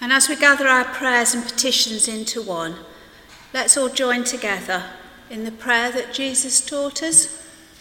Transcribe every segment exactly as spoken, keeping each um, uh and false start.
And as we gather our prayers and petitions into one, let's all join together in the prayer that Jesus taught us.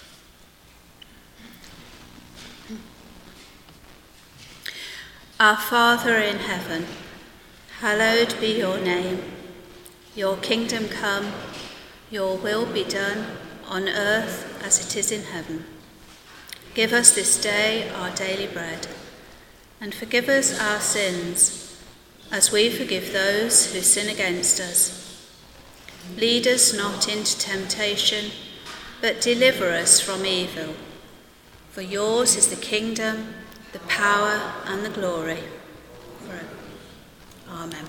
Our Father in heaven, hallowed be your name. Your kingdom come, your will be done on earth as it is in heaven. Give us this day our daily bread, and forgive us our sins, as we forgive those who sin against us. Lead us not into temptation, but deliver us from evil. For yours is the kingdom, the power, and the glory forever. Amen.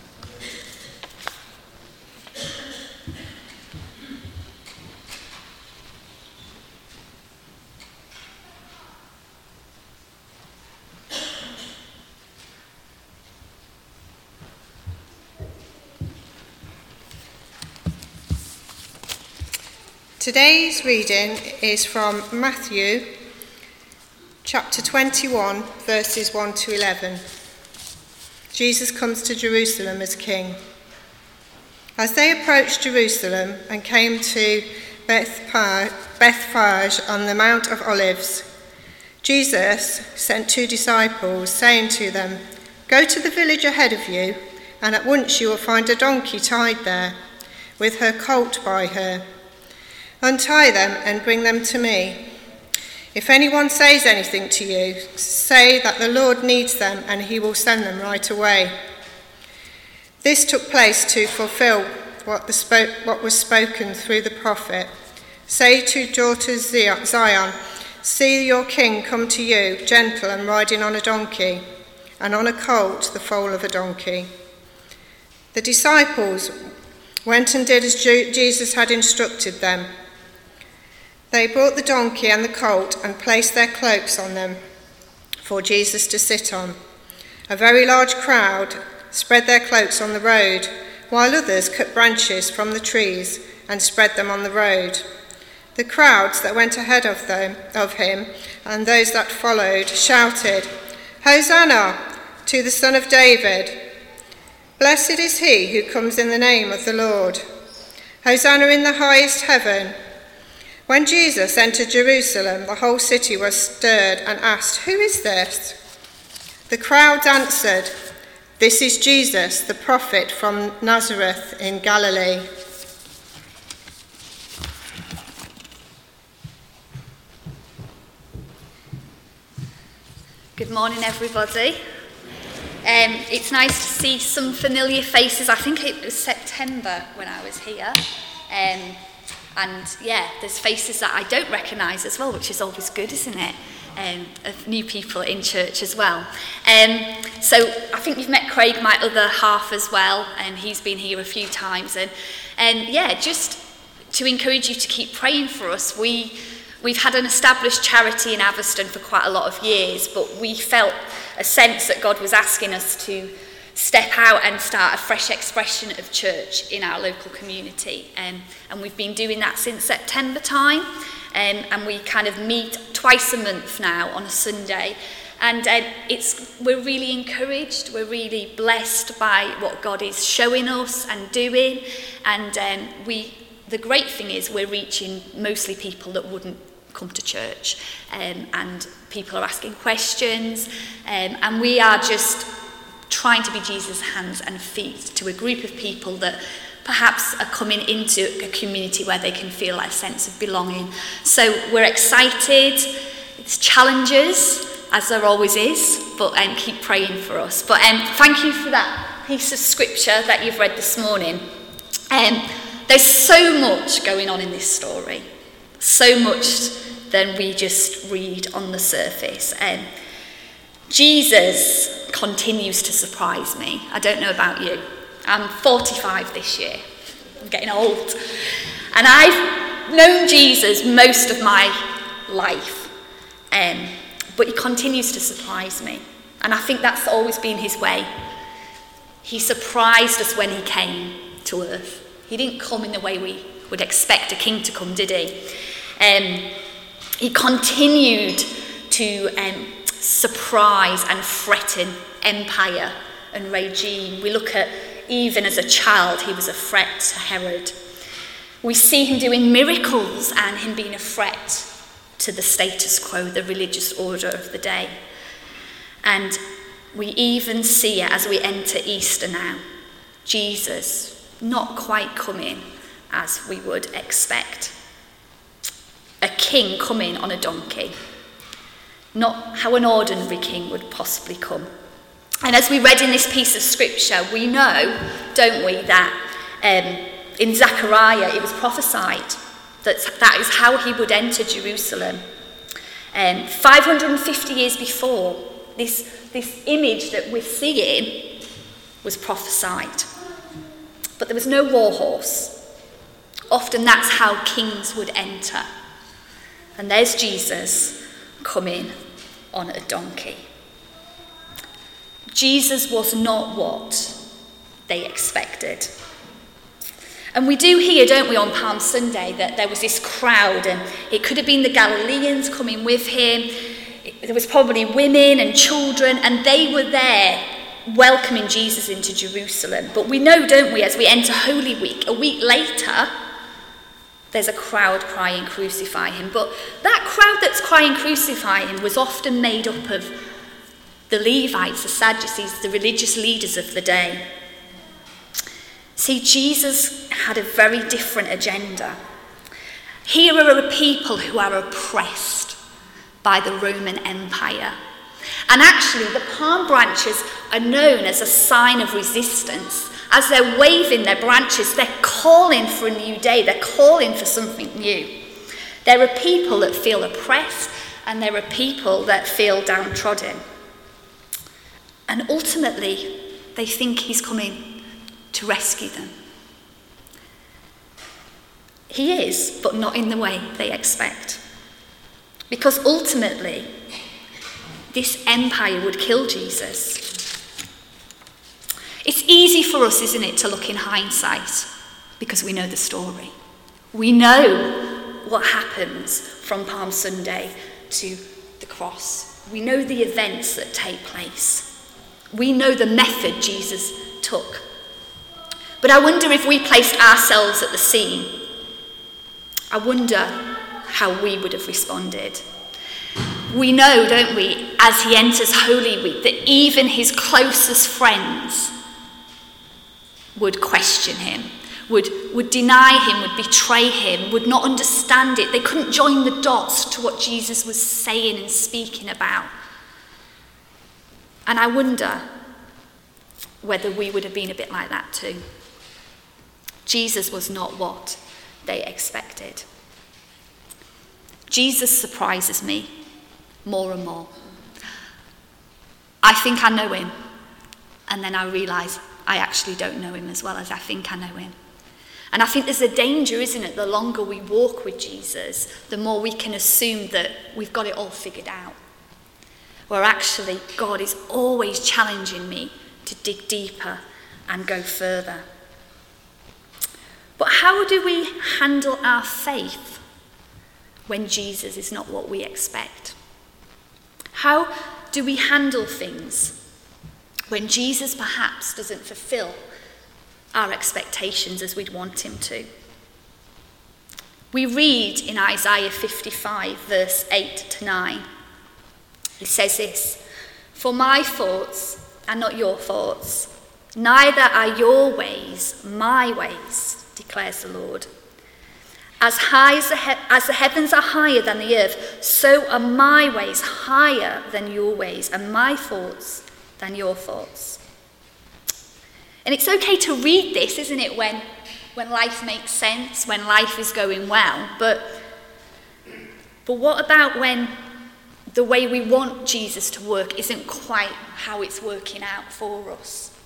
Today's reading is from Matthew chapter twenty-one, verses one to eleven. Jesus comes to Jerusalem as king. As they approached Jerusalem and came to Bethphage on the Mount of Olives, Jesus sent two disciples, saying to them, "Go to the village ahead of you, and at once you will find a donkey tied there, with her colt by her. Untie them and bring them to me. If anyone says anything to you, say that the Lord needs them and he will send them right away." This took place to fulfill what, the spo- what was spoken through the prophet. "Say to daughters Zion, see your king come to you, gentle and riding on a donkey, and on a colt, the foal of a donkey." The disciples went and did as Jesus had instructed them. They brought the donkey and the colt and placed their cloaks on them for Jesus to sit on. A very large crowd spread their cloaks on the road, while others cut branches from the trees and spread them on the road. The crowds that went ahead of them, of him, and those that followed, shouted, "Hosanna to the Son of David! Blessed is he who comes in the name of the Lord! Hosanna in the highest heaven!" When Jesus entered Jerusalem, the whole city was stirred and asked, "Who is this?" The crowd answered, "This is Jesus, the prophet from Nazareth in Galilee." Good morning, everybody. Um, it's nice to see some familiar faces. I think it was September when I was here. Um, And yeah, there's faces that I don't recognise as well, which is always good, isn't it? Um, of new people in church as well. Um, so I think you've met Craig, my other half, as well, and he's been here a few times. And and yeah, just to encourage you to keep praying for us. We we've had an established charity in Aviston for quite a lot of years, but we felt a sense that God was asking us to step out and start a fresh expression of church in our local community. Um, and we've been doing that since September time. Um, and we kind of meet twice a month now on a Sunday. And uh, it's we're really encouraged, we're really blessed by what God is showing us and doing. And um, we the great thing is we're reaching mostly people that wouldn't come to church. Um, and people are asking questions. Um, and we are just trying to be Jesus' hands and feet to a group of people that perhaps are coming into a community where they can feel a sense of belonging. So we're excited. It's challenges, as there always is, but um, keep praying for us. But um, thank you for that piece of scripture that you've read this morning. Um, there's so much going on in this story, so much than we just read on the surface. Um, Jesus continues to surprise me. I don't know about you. I'm forty-five this year. I'm getting old. And I've known Jesus most of my life. Um, but he continues to surprise me. And I think that's always been his way. He surprised us when he came to earth. He didn't come in the way we would expect a king to come, did he? Um, he continued to um, surprise and threaten empire and regime. We look at even as a child, he was a threat to Herod. We see him doing miracles and him being a threat to the status quo, the religious order of the day. And we even see it as we enter Easter now. Jesus not quite coming as we would expect. A king coming on a donkey. Not how an ordinary king would possibly come. And as we read in this piece of scripture, we know, don't we, that um, in Zechariah it was prophesied that that is how he would enter Jerusalem. Um, five hundred fifty years before, this, this image that we're seeing was prophesied. But there was no war horse. Often that's how kings would enter. And there's Jesus coming on a donkey. Jesus was not what they expected. And we do hear, don't we, on Palm Sunday, that there was this crowd, and it could have been the Galileans coming with him. There was probably women and children, and they were there welcoming Jesus into Jerusalem. But we know, don't we, as we enter Holy Week, a week later, there's a crowd crying, "Crucify him." But that crowd that's crying, "Crucify him," was often made up of the Levites, the Sadducees, the religious leaders of the day. See, Jesus had a very different agenda. Here are a people who are oppressed by the Roman Empire. And actually, the palm branches are known as a sign of resistance. As they're waving their branches, they're calling for a new day. They're calling for something new. There are people that feel oppressed, and there are people that feel downtrodden. And ultimately, they think he's coming to rescue them. He is, but not in the way they expect. Because ultimately, this empire would kill Jesus. It's easy for us, isn't it, to look in hindsight because we know the story. We know what happens from Palm Sunday to the cross. We know the events that take place. We know the method Jesus took. But I wonder if we placed ourselves at the scene, I wonder how we would have responded. We know, don't we, as he enters Holy Week, that even his closest friends would question him, would, would deny him, would betray him, would not understand it. They couldn't join the dots to what Jesus was saying and speaking about. And I wonder whether we would have been a bit like that too. Jesus was not what they expected. Jesus surprises me more and more. I think I know him, and then I realise I actually don't know him as well as I think I know him. And I think there's a danger, isn't it? The longer we walk with Jesus, the more we can assume that we've got it all figured out. Where actually God is always challenging me to dig deeper and go further. But how do we handle our faith when Jesus is not what we expect? How do we handle things when Jesus perhaps doesn't fulfill our expectations as we'd want him to? We read in Isaiah fifty-five, verse eight to nine. It says this: "For my thoughts are not your thoughts, neither are your ways my ways, declares the Lord. As high as the, he- as the heavens are higher than the earth, so are my ways higher than your ways, and my thoughts than your thoughts." And it's okay to read this, isn't it, when, when life makes sense, when life is going well. But, but what about when the way we want Jesus to work isn't quite how it's working out for us?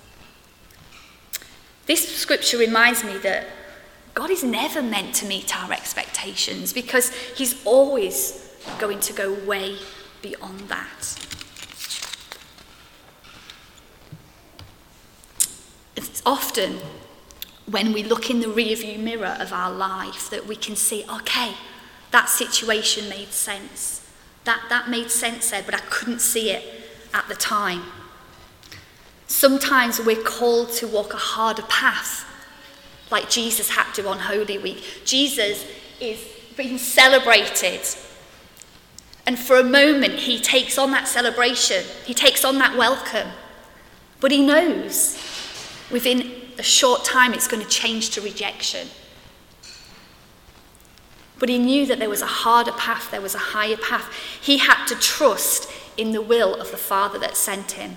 This scripture reminds me that God is never meant to meet our expectations, because he's always going to go way beyond that. It's often when we look in the rearview mirror of our life that we can see, okay, that situation made sense. That, that made sense there, but I couldn't see it at the time. Sometimes we're called to walk a harder path, like Jesus had to on Holy Week. Jesus is being celebrated. And for a moment, he takes on that celebration. He takes on that welcome. But he knows within a short time it's going to change to rejection. But he knew that there was a harder path, there was a higher path. He had to trust in the will of the Father that sent him.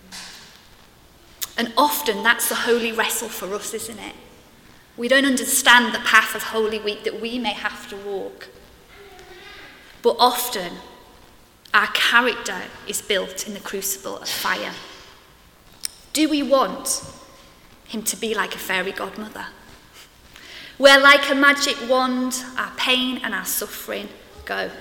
And often that's the holy wrestle for us, isn't it? We don't understand the path of Holy Week that we may have to walk. But often our character is built in the crucible of fire. Do we want him to be like a fairy godmother, where like a magic wand our pain and our suffering go?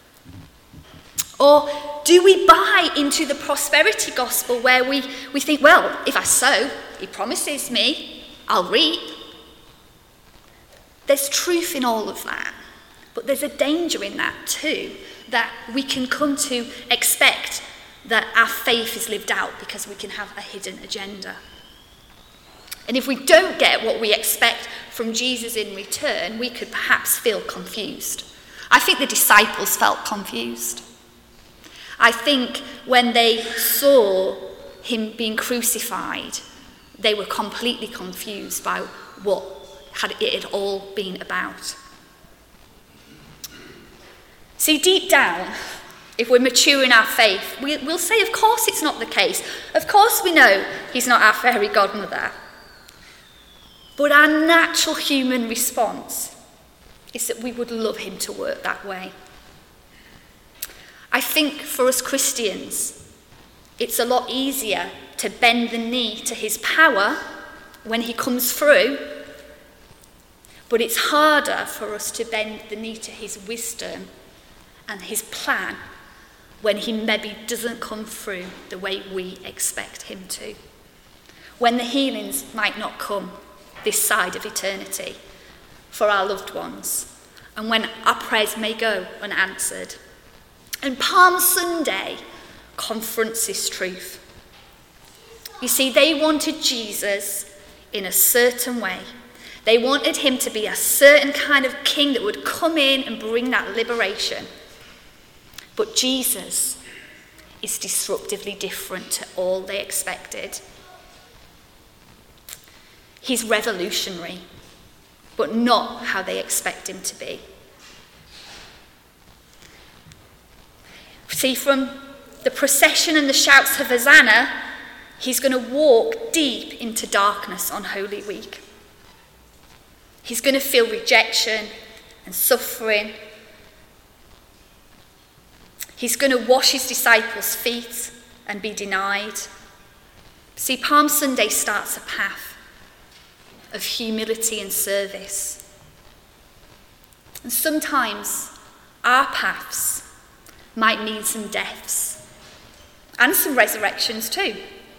Or do we buy into the prosperity gospel where we, we think, well, if I sow, he promises me, I'll reap. There's truth in all of that, but there's a danger in that too, that we can come to expect that our faith is lived out because we can have a hidden agenda. And if we don't get what we expect from Jesus in return, we could perhaps feel confused. I think the disciples felt confused. I think when they saw him being crucified, they were completely confused by what had it had all been about. See, deep down, if we're mature in our faith, we, we'll say, of course it's not the case. Of course we know he's not our fairy godmother. But our natural human response is that we would love him to work that way. I think for us Christians, it's a lot easier to bend the knee to his power when he comes through, but it's harder for us to bend the knee to his wisdom and his plan when he maybe doesn't come through the way we expect him to. When the healings might not come this side of eternity for our loved ones, and when our prayers may go unanswered. And Palm Sunday confronts this truth. You see, they wanted Jesus in a certain way. They wanted him to be a certain kind of king that would come in and bring that liberation. But Jesus is disruptively different to all they expected. He's revolutionary, but not how they expect him to be. See, from the procession and the shouts of Hosanna, he's going to walk deep into darkness on Holy Week. He's going to feel rejection and suffering. He's going to wash his disciples' feet and be denied. See, Palm Sunday starts a path of humility and service. And sometimes our paths might mean some deaths and some resurrections too.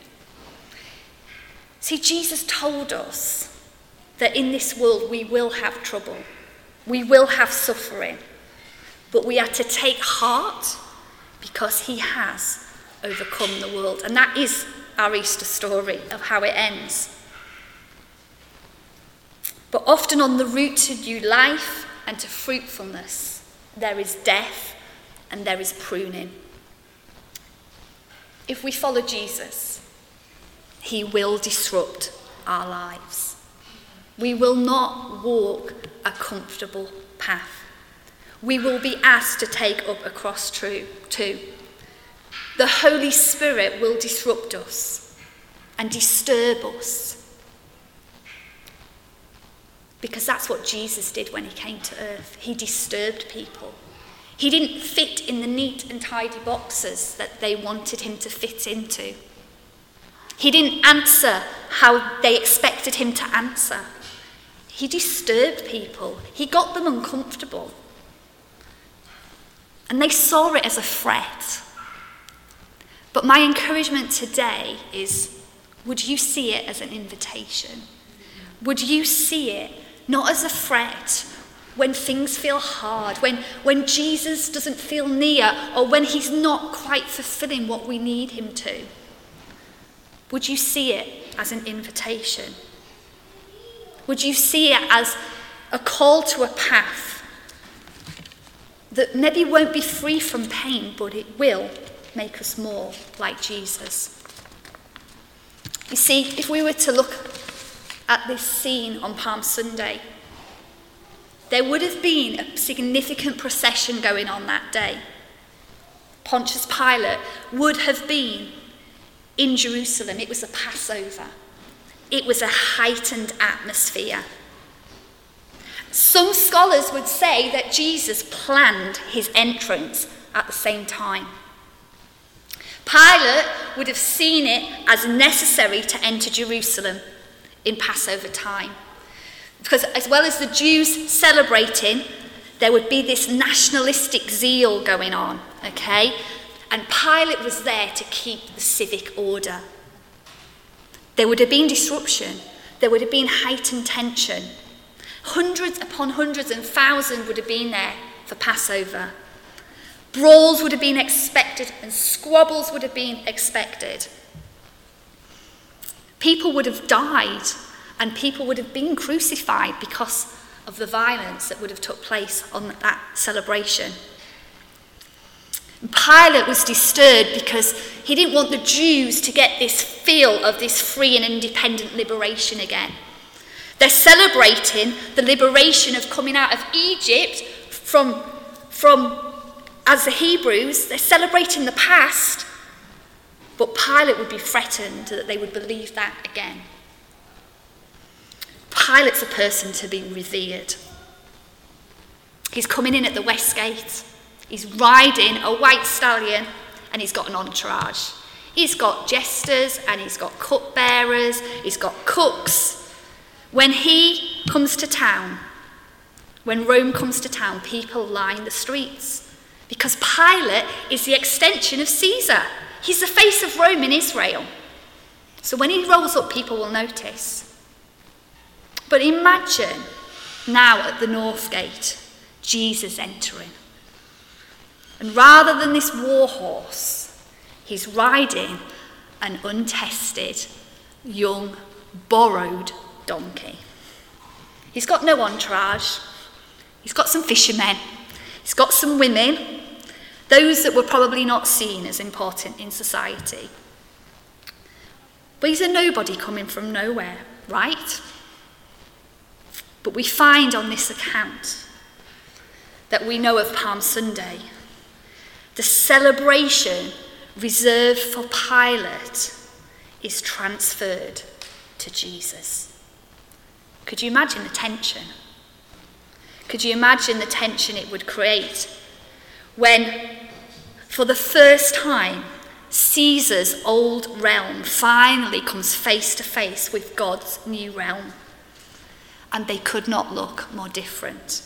See, Jesus told us that in this world we will have trouble, we will have suffering, but we are to take heart because he has overcome the world. And that is our Easter story of how it ends. But often on the route to new life and to fruitfulness, there is death and there is pruning. If we follow Jesus, he will disrupt our lives. We will not walk a comfortable path. We will be asked to take up a cross too. The Holy Spirit will disrupt us and disturb us. Because that's what Jesus did when he came to earth. He disturbed people. He didn't fit in the neat and tidy boxes that they wanted him to fit into. He didn't answer how they expected him to answer. He disturbed people. He got them uncomfortable. And they saw it as a threat. But my encouragement today is, would you see it as an invitation? Would you see it not as a threat when things feel hard, when, when Jesus doesn't feel near, or when he's not quite fulfilling what we need him to? Would you see it as an invitation? Would you see it as a call to a path that maybe won't be free from pain, but it will make us more like Jesus? You see, if we were to look at this scene on Palm Sunday, there would have been a significant procession going on that day. Pontius Pilate would have been in Jerusalem. It was a Passover. It was a heightened atmosphere. Some scholars would say that Jesus planned his entrance at the same time. Pilate would have seen it as necessary to enter Jerusalem in Passover time. Because as well as the Jews celebrating, there would be this nationalistic zeal going on, okay? And Pilate was there to keep the civic order. There would have been disruption. There would have been heightened tension. Hundreds upon hundreds and thousands would have been there for Passover. Brawls would have been expected and squabbles would have been expected. People would have died and people would have been crucified because of the violence that would have took place on that celebration. Pilate was disturbed because he didn't want the Jews to get this feel of this free and independent liberation again. They're celebrating the liberation of coming out of Egypt from, from as the Hebrews. They're celebrating the past, but Pilate would be threatened that they would believe that again. Pilate's a person to be revered. He's coming in at the West Gate. He's riding a white stallion and he's got an entourage. He's got jesters and he's got cupbearers, he's got cooks. When he comes to town, when Rome comes to town, people line the streets because Pilate is the extension of Caesar. He's the face of Rome in Israel. So when he rolls up, people will notice. But imagine now at the North Gate, Jesus entering. And rather than this war horse, he's riding an untested, young, borrowed donkey. He's got no entourage. He's got some fishermen. He's got some women, those that were probably not seen as important in society. But he's a nobody coming from nowhere, right? But we find on this account that we know of Palm Sunday, the celebration reserved for Pilate is transferred to Jesus. Could you imagine the tension? Could you imagine the tension it would create when, for the first time, Caesar's old realm finally comes face to face with God's new realm? And they could not look more different.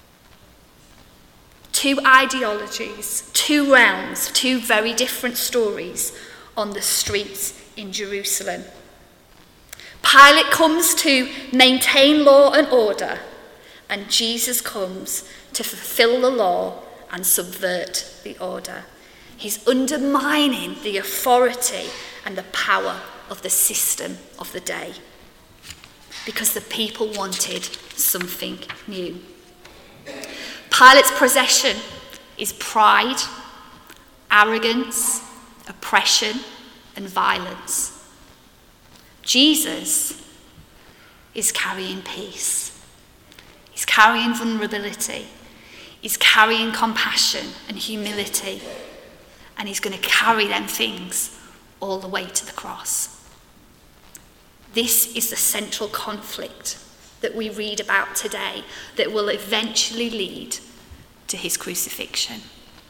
Two ideologies, two realms, two very different stories on the streets in Jerusalem. Pilate comes to maintain law and order, and Jesus comes to fulfill the law and subvert the order. He's undermining the authority and the power of the system of the day because the people wanted something new. Pilate's possession is pride, arrogance, oppression, and violence. Jesus is carrying peace. He's carrying vulnerability. He's carrying compassion and humility. And he's going to carry them things all the way to the cross. This is the central conflict that we read about today that will eventually lead to his crucifixion.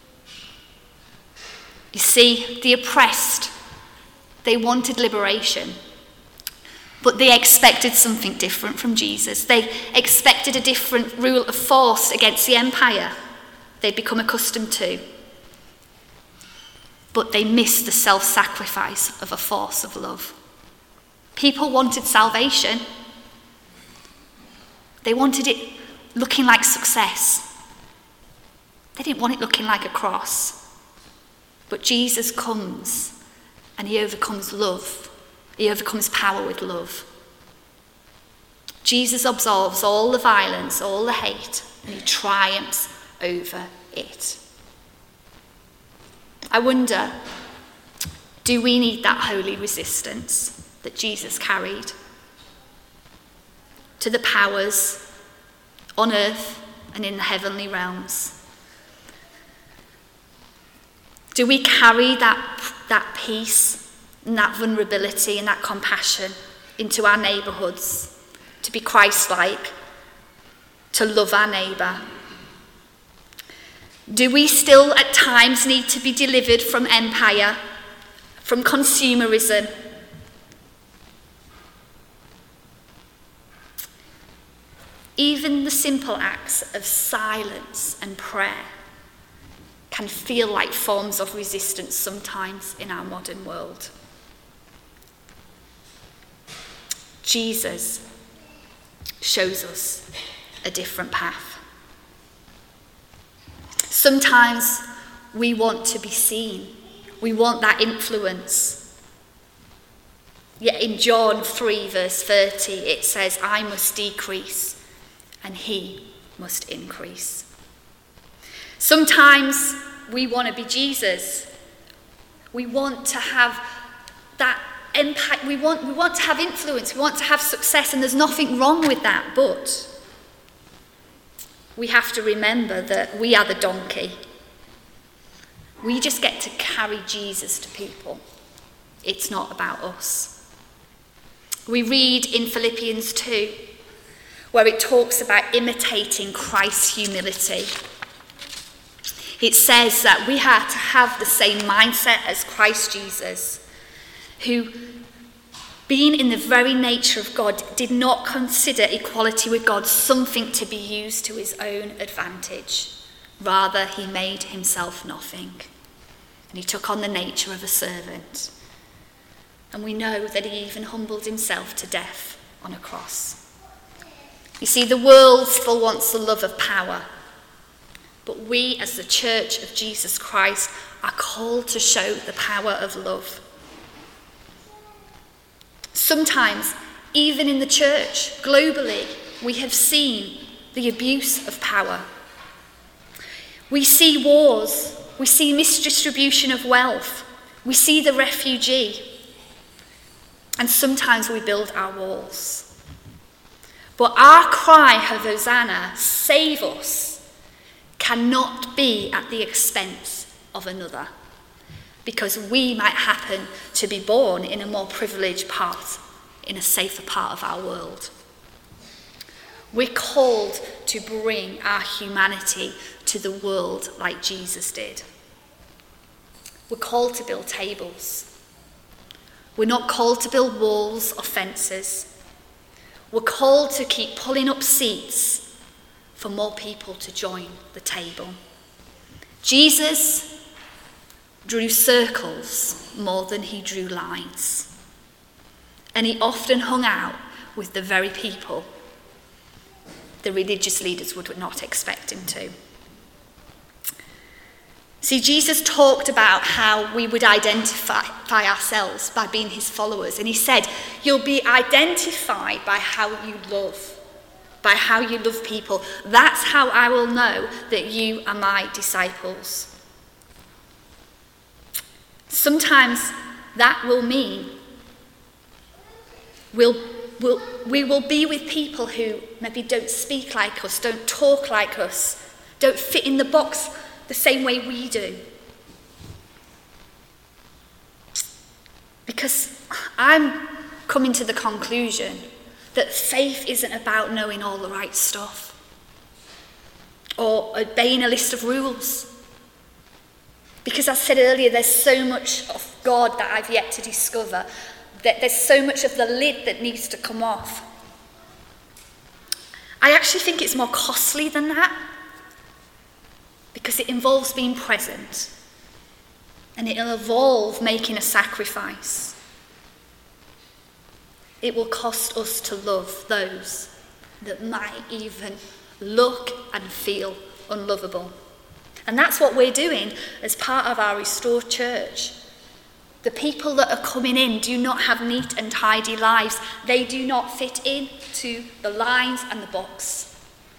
You see, the oppressed, they wanted liberation, but they expected something different from Jesus. They expected a different rule of force against the empire they'd become accustomed to. But they missed the self-sacrifice of a force of love. People wanted salvation. They wanted it looking like success. They didn't want it looking like a cross. But Jesus comes and he overcomes love He overcomes power with love. Jesus absolves all the violence, all the hate, and he triumphs over it. I wonder, do we need that holy resistance that Jesus carried to the powers on earth and in the heavenly realms? Do we carry that, that peace and that vulnerability and that compassion into our neighbourhoods, to be Christ-like, to love our neighbour? Do we still at times need to be delivered from empire, from consumerism? Even the simple acts of silence and prayer can feel like forms of resistance sometimes in our modern world. Jesus shows us a different path. Sometimes we want to be seen. We want that influence. Yet in John three verse thirty it says, I must decrease and he must increase. Sometimes we want to be Jesus. We want to have that impact. We want, we want to have influence. We want to have success, and there's nothing wrong with that, but we have to remember that we are the donkey. We just get to carry Jesus to people. It's not about us. We read in Philippians two, where it talks about imitating Christ's humility. It says that we have to have the same mindset as Christ Jesus, who, being in the very nature of God, did not consider equality with God something to be used to his own advantage. Rather, he made himself nothing, and he took on the nature of a servant. And we know that he even humbled himself to death on a cross. You see, the world still wants the love of power, but we as the Church of Jesus Christ are called to show the power of love. Sometimes, even in the church, globally, we have seen the abuse of power. We see wars, we see misdistribution of wealth, we see the refugee, and sometimes we build our walls. But our cry of Hosanna, save us, cannot be at the expense of another, because we might happen to be born in a more privileged part, in a safer part of our world. We're called to bring our humanity to the world like Jesus did. We're called to build tables. We're not called to build walls or fences. We're called to keep pulling up seats for more people to join the table. Jesus drew circles more than he drew lines. And he often hung out with the very people the religious leaders would not expect him to. See, Jesus talked about how we would identify ourselves by being his followers. And he said, you'll be identified by how you love, by how you love people. That's how I will know that you are my disciples. Sometimes that will mean we'll, we'll, we will be with people who maybe don't speak like us, don't talk like us, don't fit in the box the same way we do. Because I'm coming to the conclusion that faith isn't about knowing all the right stuff or obeying a list of rules. Because as I said earlier, there's so much of God that I've yet to discover, that there's so much of the lid that needs to come off. I actually think it's more costly than that, because it involves being present, and it'll involve making a sacrifice. It will cost us to love those that might even look and feel unlovable. And that's what we're doing as part of our Restored Church. The people that are coming in do not have neat and tidy lives. They do not fit in to the lines and the box.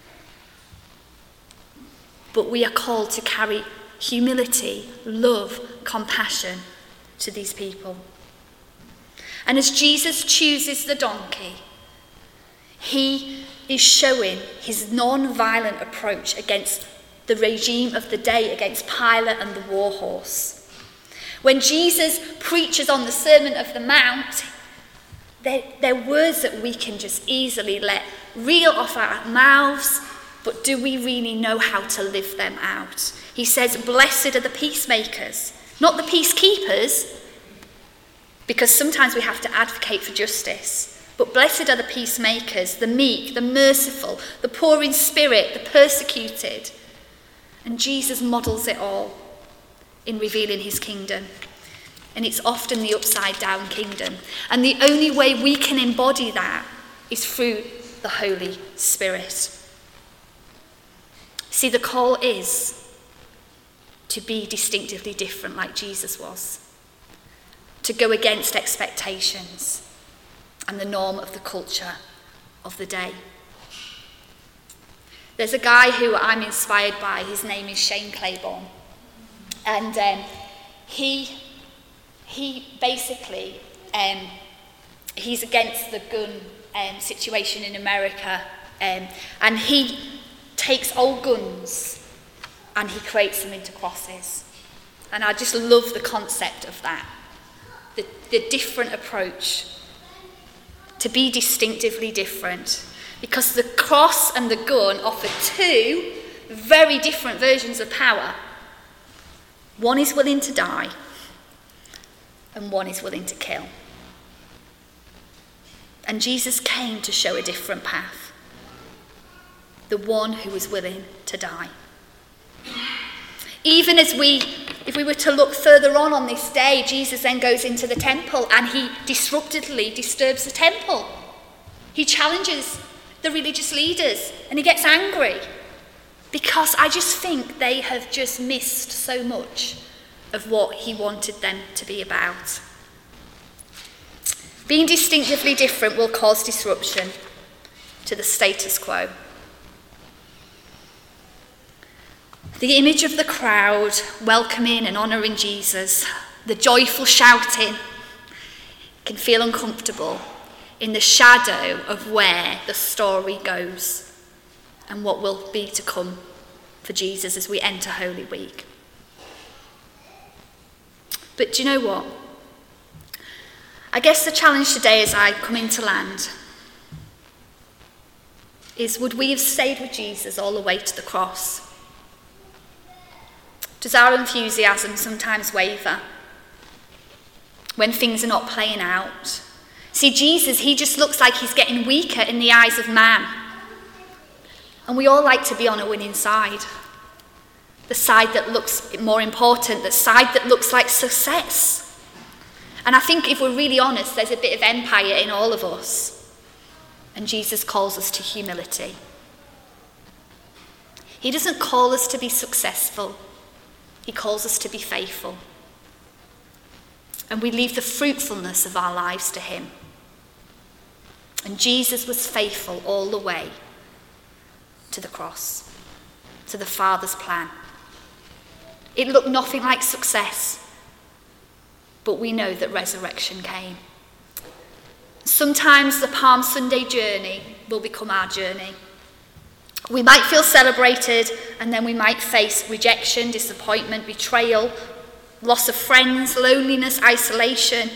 But we are called to carry humility, love, compassion to these people. And as Jesus chooses the donkey, he is showing his non-violent approach against the regime of the day, against Pilate and the war horse. When Jesus preaches on the Sermon of the Mount, they're, they're words that we can just easily let reel off our mouths, but do we really know how to live them out? He says, blessed are the peacemakers, not the peacekeepers, because sometimes we have to advocate for justice. But blessed are the peacemakers, the meek, the merciful, the poor in spirit, the persecuted. And Jesus models it all in revealing his kingdom. And it's often the upside down kingdom. And the only way we can embody that is through the Holy Spirit. See, the call is to be distinctively different like Jesus was. To go against expectations and the norm of the culture of the day. There's a guy who I'm inspired by. His name is Shane Claiborne. And um, he, he basically, um, he's against the gun um, situation in America. Um, and he takes old guns and he creates them into crosses. And I just love the concept of that. The, the different approach. To be distinctively different. Because the cross and the gun offer two very different versions of power. One is willing to die, and one is willing to kill. And Jesus came to show a different path. The one who was willing to die. Even as we, if we were to look further on on this day, Jesus then goes into the temple and he disruptively disturbs the temple. He challenges the religious leaders and he gets angry because I just think they have just missed so much of what he wanted them to be about. Being distinctively different will cause disruption to the status quo. The image of the crowd welcoming and honouring Jesus, the joyful shouting, can feel uncomfortable in the shadow of where the story goes and what will be to come for Jesus as we enter Holy Week. But do you know what? I guess the challenge today as I come into land is, would we have stayed with Jesus all the way to the cross? Does our enthusiasm sometimes waver when things are not playing out? See, Jesus, he just looks like he's getting weaker in the eyes of man. And we all like to be on a winning side. The side that looks more important, the side that looks like success. And I think if we're really honest, there's a bit of empire in all of us. And Jesus calls us to humility. He doesn't call us to be successful. He calls us to be faithful. And we leave the fruitfulness of our lives to him. And Jesus was faithful all the way to the cross, to the Father's plan. It looked nothing like success, but we know that resurrection came. Sometimes the Palm Sunday journey will become our journey. We might feel celebrated, and then we might face rejection, disappointment, betrayal, loss of friends, loneliness, isolation.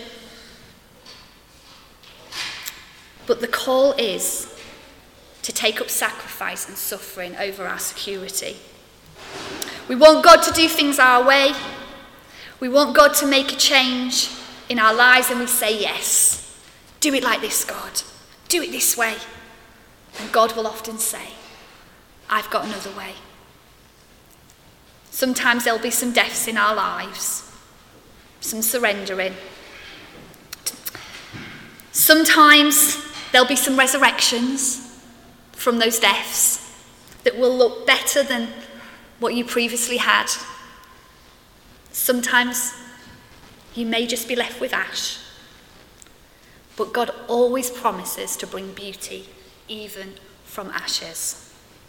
But the call is to take up sacrifice and suffering over our security. We want God to do things our way. We want God to make a change in our lives, and we say yes. Do it like this, God. Do it this way. And God will often say, I've got another way. Sometimes there'll be some deaths in our lives, some surrendering. Sometimes there'll be some resurrections from those deaths that will look better than what you previously had. Sometimes You may just be left with ash. But God always promises to bring beauty, even from ashes.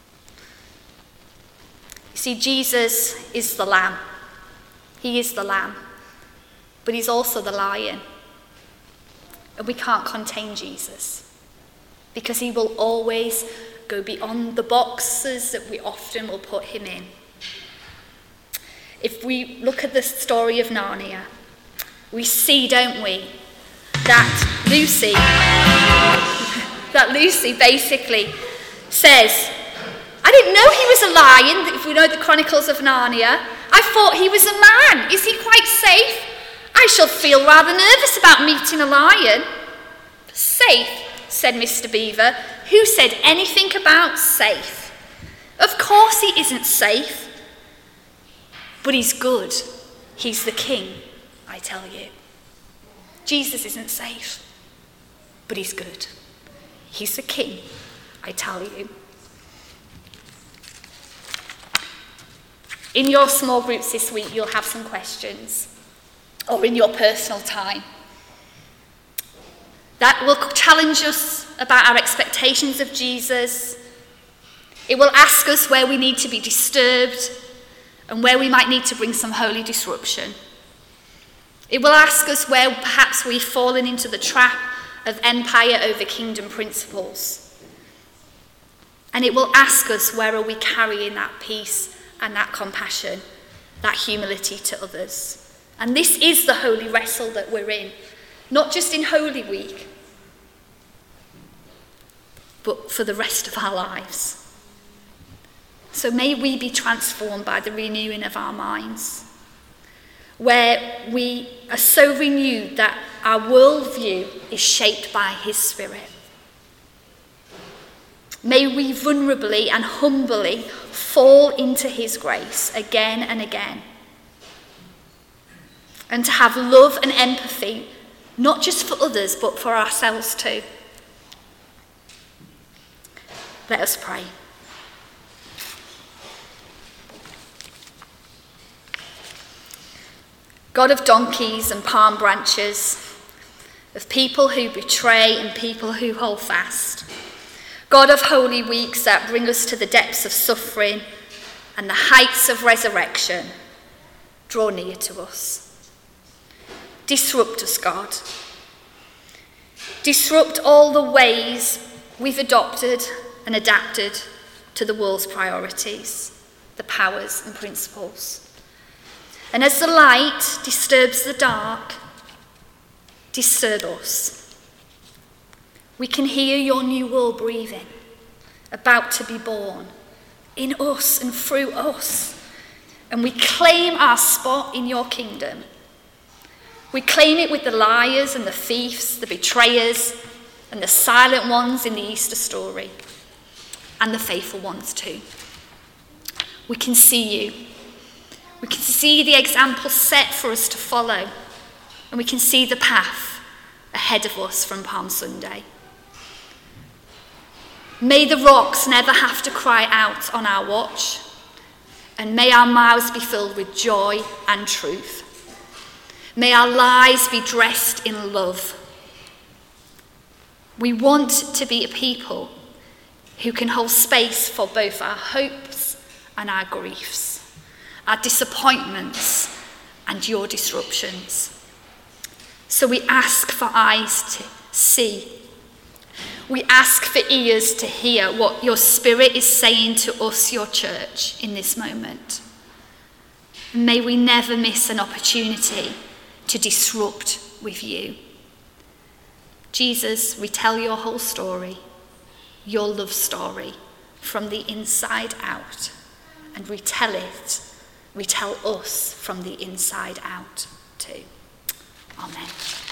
You see, Jesus is the lamb. He is the lamb. But he's also the lion. And we can't contain Jesus, because he will always go beyond the boxes that we often will put him in. If we look at the story of Narnia, we see, don't we, that Lucy, that Lucy basically says, I didn't know he was a lion. If we know the Chronicles of Narnia, I thought he was a man. Is he quite safe? I shall feel rather nervous about meeting a lion. Safe, said Mister Beaver. Who said anything about safe? Of course he isn't safe. But he's good. He's the king, I tell you. Jesus isn't safe, but he's good. He's the king, I tell you. In your small groups this week, you'll have some questions, or in your personal time. That will challenge us about our expectations of Jesus. It will ask us where we need to be disturbed and where we might need to bring some holy disruption. It will ask us where perhaps we've fallen into the trap of empire over kingdom principles. And it will ask us, where are we carrying that peace and that compassion, that humility to others? And this is the holy wrestle that we're in, not just in Holy Week, but for the rest of our lives. So may we be transformed by the renewing of our minds, where we are so renewed that our worldview is shaped by his Spirit. May we vulnerably and humbly fall into his grace again and again. And to have love and empathy, not just for others, but for ourselves too. Let us pray. God of donkeys and palm branches, of people who betray and people who hold fast. God of holy weeks that bring us to the depths of suffering and the heights of resurrection, draw near to us. Disrupt us, God. Disrupt all the ways we've adopted and adapted to the world's priorities, the powers and principles. And as the light disturbs the dark, disturb us. We can hear your new world breathing, about to be born, in us and through us. And we claim our spot in your kingdom. We claim it with the liars and the thieves, the betrayers, and the silent ones in the Easter story, and the faithful ones too. We can see you. We can see the example set for us to follow, and we can see the path ahead of us from Palm Sunday. May the rocks never have to cry out on our watch, and may our mouths be filled with joy and truth. May our lives be dressed in love. We want to be a people who can hold space for both our hopes and our griefs, our disappointments and your disruptions. So we ask for eyes to see. We ask for ears to hear what your Spirit is saying to us, your church, in this moment. May we never miss an opportunity to disrupt with you. Jesus, we tell your whole story, your love story, from the inside out, and we tell it, we tell us from the inside out too. Amen.